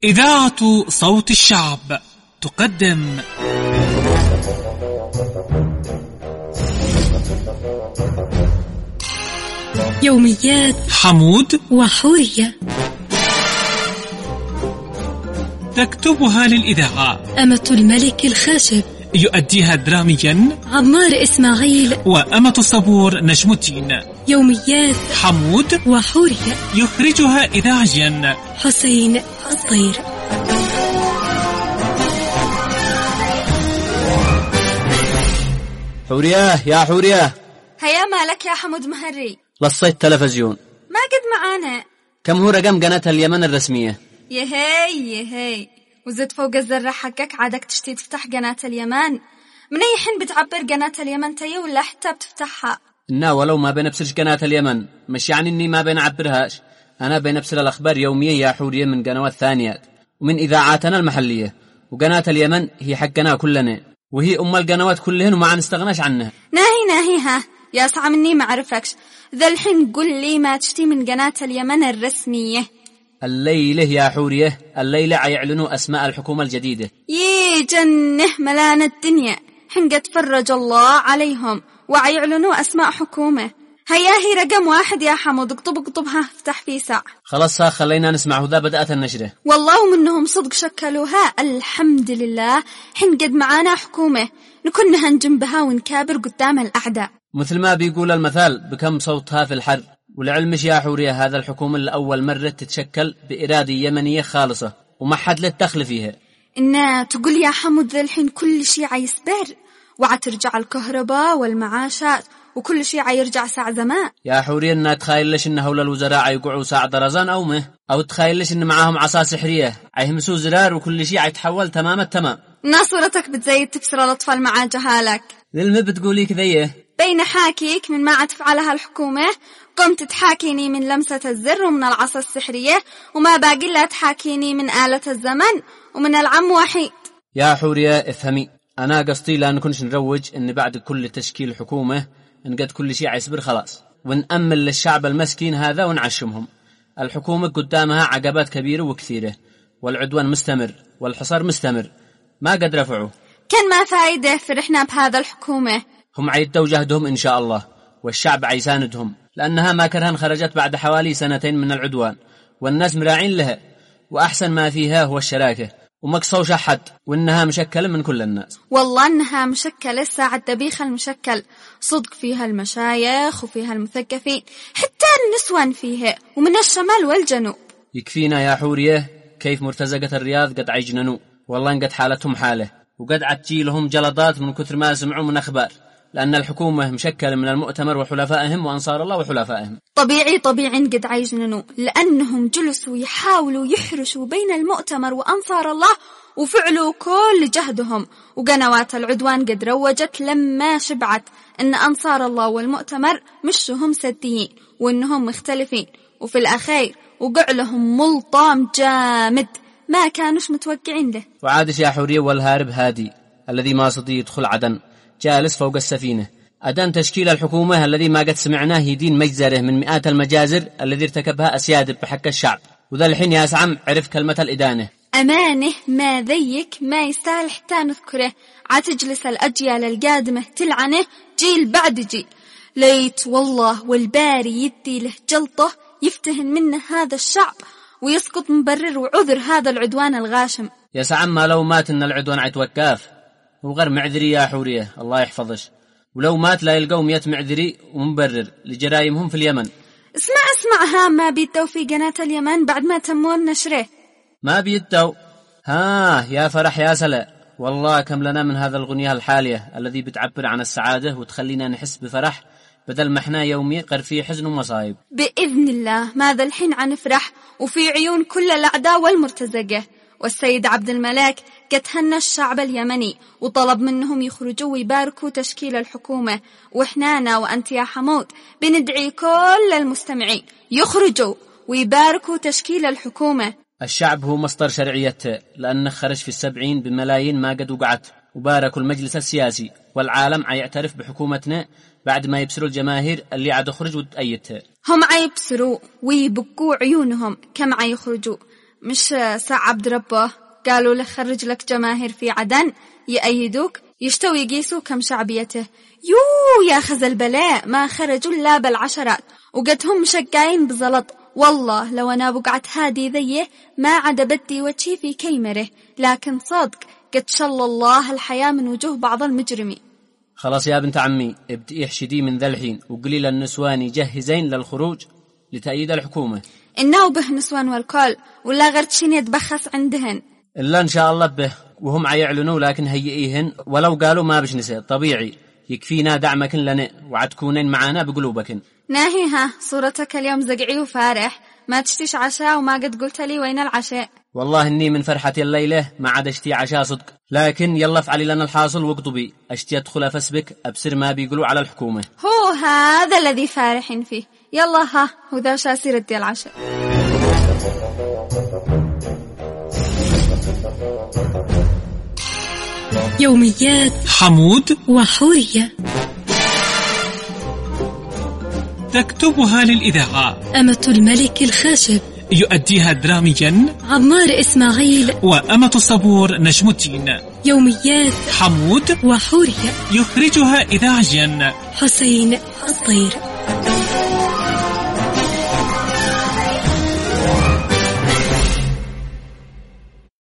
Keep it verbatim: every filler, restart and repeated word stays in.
إذاعة صوت الشعب تقدم يوميات حمود وحورية، تكتبها للإذاعة أمة الملك الخاشب، يؤديها دراميا عمار إسماعيل، وأمة الصبور نجم الدين. يوميات حمود وحورية، يخرجها إذاعيا حسين الطير. حورية يا حورية، هيا مالك يا حمود مهري؟ لصيت تلفزيون ما قد معانا. كم هو رقم قناة اليمن الرسمية؟ يهي يهي وزد فوق الزر حقك، عادك تشتي تفتح قناة اليمن؟ من أي حين بتعبر قناة اليمن تي ولا حتى بتفتحها؟ إنا ولو ما بين بسرش قناة اليمن مش يعني إني ما بين عبرهاش، أنا بين بسر الأخبار يومية يا حورية من قنوات ثانيات ومن إذاعاتنا المحلية، وقناة اليمن هي حقنا كلنا وهي أم القنوات كلهن وما نستغناش عنها. ناهي ناهي ها يا سعى مني ما عرفكش، ذا الحين قل لي ما تشتي من قناة اليمن الرسمية. الليلة يا حورية، الليلة عيعلنوا أسماء الحكومة الجديدة. يي جنه ملان الدنيا، حين قد فرج الله عليهم وعيعلنوا أسماء حكومة. هيا هي رقم واحد يا حمود، اقطب اقطبها افتح في ساعة. خلاص خلينا نسمع، ذا بدأت النشرة. والله منهم صدق شكلوها الحمد لله، حين قد معانا حكومة نكون نهنجم بها ونكابر قدام الأعداء. مثل ما بيقول المثال بكم صوتها في الحر. ولعلمش يا حورية، هذا الحكومة لأول مرة تتشكل بإرادة يمنية خالصة وما حد له دخل فيها. إنا تقول يا حمود ذا الحين كل شيء عيسبر، وعترجع الكهرباء والمعاشات وكل شيء عيرجع ساعة زمان. يا حورية، إنها تخيلش إن هؤلاء الوزراء عيقعوا ساعة درزان أو مه، أو تخيلش إن معاهم عصا سحرية عيهمسوا زرار وكل شيء عيتحول تمام التمام. نا صورتك بتزيد تبصر الأطفال مع جهالك. للم بتقولي كذيه بين حاكيك من ما عتفعلها الحكومة، قمت تحاكيني من لمسة الزر ومن العصا السحرية، وما باقي لا تحاكيني من آلة الزمن ومن العم وحيد. يا حورية افهمي، أنا قصدي لا نكونش نروج إن بعد كل تشكيل حكومة نقد كل شيء عيصبر خلاص ونأمل للشعب المسكين هذا ونعشمهم. الحكومة قدامها عقبات كبيرة وكثيرة، والعدوان مستمر والحصار مستمر، ما قد رفعوا. كان ما فايدة فرحنا بهذا الحكومة. هم عيدوا جهدهم إن شاء الله، والشعب عيساندهم، لأنها ما كرهن خرجت بعد حوالي سنتين من العدوان، والناس مراعين لها، وأحسن ما فيها هو الشراكة ومقصوش أحد، وإنها مشكلة من كل الناس. والله إنها مشكلة ساعة دبيخ المشكل، صدق فيها المشايخ وفيها المثقفين، حتى النسوان فيها ومن الشمال والجنوب. يكفينا يا حورية كيف مرتزقة الرياض قد عيجننوا، والله قد حالتهم حالة، وقد عتجيلهم جلطات من كثر ما سمعوا من أخبار، لأن الحكومة مشكلة من المؤتمر وحلفائهم وأنصار الله وحلفائهم. طبيعي طبيعي قد عيجننوا، لأنهم جلسوا يحاولوا يحرشوا بين المؤتمر وأنصار الله، وفعلوا كل جهدهم، وقنوات العدوان قد روجت لما شبعت أن أنصار الله والمؤتمر مشهم سديين وأنهم مختلفين، وفي الأخير وقع لهم ملطام جامد ما كانوش متوقعين له. وعادش يا حورية، والهارب هادي الذي ما صدي يدخل عدن جالس فوق السفينة. أدان تشكيل الحكومة الذي ما قد سمعناه يدين مجزره من مئات المجازر الذي ارتكبها أسياد بحق الشعب، وذا الحين يا سعم عرف كلمة الإدانة. أمانه ما ذيك ما يستاهل حتى نذكره، عتجلس الأجيال القادمة تلعنه جيل بعد جيل. ليت والله والباري يدي له جلطة يفتهن منه هذا الشعب ويسقط مبرر وعذر هذا العدوان الغاشم. يا سعم ما لو مات إن العدوان عيتوقف وغير معذري يا حورية، الله يحفظش، ولو مات لا يلقوا مية معذري ومبرر لجرائمهم في اليمن. اسمع اسمع ها، ما بيدوا في قناة اليمن بعد ما تمون نشره؟ ما بيدوا. ها يا فرح يا سلا، والله كم لنا من هذا الغنية الحالية الذي بتعبر عن السعادة وتخلينا نحس بفرح بدل ما احنا يومي قر فيه حزن ومصايب. بإذن الله ماذا الحين عنفرح وفي عيون كل الأعداء والمرتزقة. والسيد عبد الملك قد هنى الشعب اليمني وطلب منهم يخرجوا ويباركوا تشكيل الحكومة، وإحنا وأنت يا حمود بندعي كل المستمعين يخرجوا ويباركوا تشكيل الحكومة. الشعب هو مصدر شرعيته، لأنه خرج في السبعين بملايين ما قد وقعت، وباركوا المجلس السياسي، والعالم عيعترف بحكومتنا بعد ما يبصروا الجماهير اللي عاد خرج وتأيدها. هم عيبصروا ويبقوا عيونهم كم عيخرجوا، مش ساعة عبد ربه قالوا له خرج لك جماهير في عدن يأيدوك يشتوا يقيسوا كم شعبيته. يو يا خز البلاء ما خرجوا إلا بالعشرات وقد هم مشقاين بزلط. والله لو أنا بقعت هادي ذيه ما عدا بدي وجهي في كيمره، لكن صدق قد شل الله الحياة من وجوه بعض المجرمين. خلاص يا بنت عمي ابدئي احشدي من ذا الحين وقولي للنسوان يجهزين للخروج لتأييد الحكومة. إنه به نسوان والكل ولا غرتشين يتبخس عندهن إلا إن شاء الله به وهم عيعلنوا، لكن هيئيهن ولو قالوا ما بش نساء طبيعي يكفينا دعمكن لنا وعدكونين معانا بقلوبكن. ناهيها صورتك اليوم زقعي وفارح، ما تشتيش عشاء وما قد قلت لي وين العشاء. والله إني من فرحة الليلة ما عاد اشتي عشاء صدق، لكن يلا افعلي لنا الحاصل واقطبي اشتي ادخل فسبك ابصر ما بيقولوا على الحكومة. هو هذا الذي فارحين فيه. يلا ها وذا شاسير الدي العشاء. يوميات حمود وحورية تكتبها للإذاعة أمة الملك الخاشب، يؤديها دراميا عمار إسماعيل وأمة الصبور نجم الدين. يوميات حمود وحورية يخرجها إذاعيا حسين الطير.